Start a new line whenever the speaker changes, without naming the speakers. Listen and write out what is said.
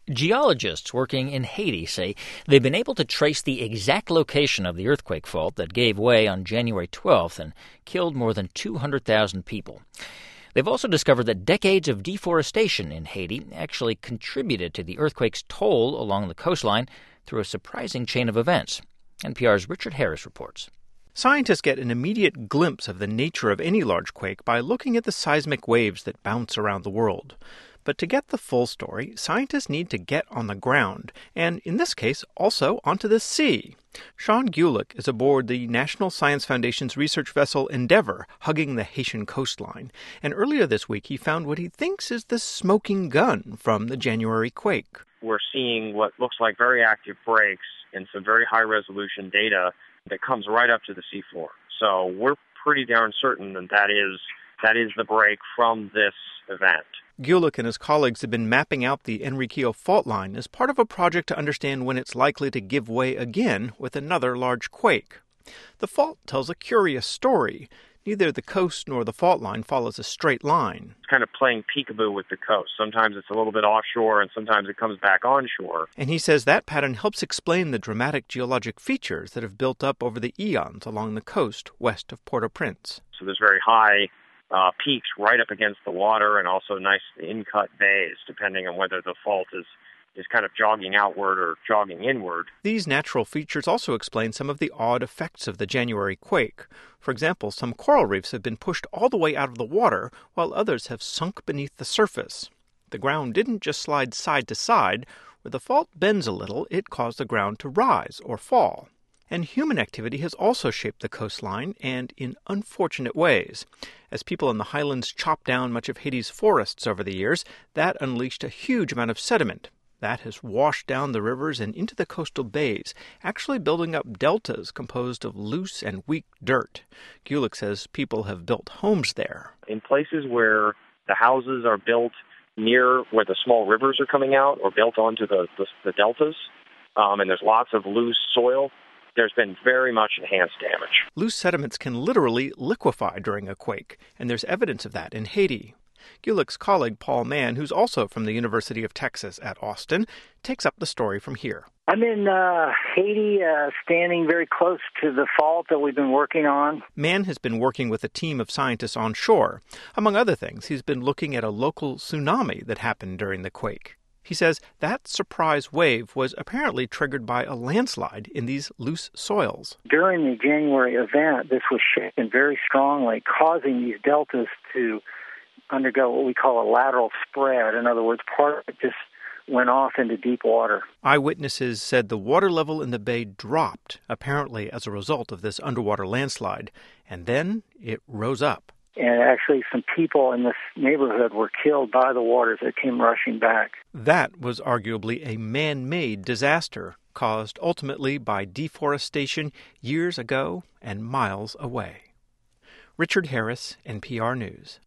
Geologists working in Haiti say they've been able to trace the exact location of the earthquake fault that gave way on January 12th and killed more than 200,000 people. They've also discovered that decades of deforestation in Haiti actually contributed to the earthquake's toll along the coastline through a surprising chain of events. NPR's Richard Harris reports.
Scientists get an immediate glimpse of the nature of any large quake by looking at the seismic waves that bounce around the world. But to get the full story, scientists need to get on the ground, and in this case, also onto the sea. Sean Gulick is aboard the National Science Foundation's research vessel Endeavour, hugging the Haitian coastline. And earlier this week, he found what he thinks is the smoking gun from the January quake.
We're seeing what looks like very active breaks and some very high-resolution data that comes right up to the seafloor. So we're pretty darn certain that is the break from this event.
Gulick and his colleagues have been mapping out the Enriquillo fault line as part of a project to understand when it's likely to give way again with another large quake. The fault tells a curious story. Neither the coast nor the fault line follows a straight line.
It's kind of playing peekaboo with the coast. Sometimes it's a little bit offshore and sometimes it comes back onshore.
And he says that pattern helps explain the dramatic geologic features that have built up over the eons along the coast west of Port-au-Prince.
So there's very high peaks right up against the water and also nice in-cut bays, depending on whether the fault is kind of jogging outward or jogging inward.
These natural features also explain some of the odd effects of the January quake. For example, some coral reefs have been pushed all the way out of the water, while others have sunk beneath the surface. The ground didn't just slide side to side. Where the fault bends a little, it caused the ground to rise or fall. And human activity has also shaped the coastline, and in unfortunate ways. As people in the highlands chopped down much of Haiti's forests over the years, that unleashed a huge amount of sediment. That has washed down the rivers and into the coastal bays, actually building up deltas composed of loose and weak dirt. Gulick says people have built homes there.
In places where the houses are built near where the small rivers are coming out or built onto the deltas, and there's lots of loose soil, there's been very much enhanced damage.
Loose sediments can literally liquefy during a quake, and there's evidence of that in Haiti. Gulick's colleague Paul Mann, who's also from the University of Texas at Austin, takes up the story from here.
I'm in Haiti, standing very close to the fault that we've been working on.
Mann has been working with a team of scientists on shore. Among other things, he's been looking at a local tsunami that happened during the quake. He says that surprise wave was apparently triggered by a landslide in these loose soils.
During the January event, this was shaken very strongly, causing these deltas to undergo what we call a lateral spread. In other words, part of it just went off into deep water.
Eyewitnesses said the water level in the bay dropped, apparently as a result of this underwater landslide, and then it rose up.
And actually some people in this neighborhood were killed by the waters that came rushing back.
That was arguably a man-made disaster, caused ultimately by deforestation years ago and miles away. Richard Harris, NPR News.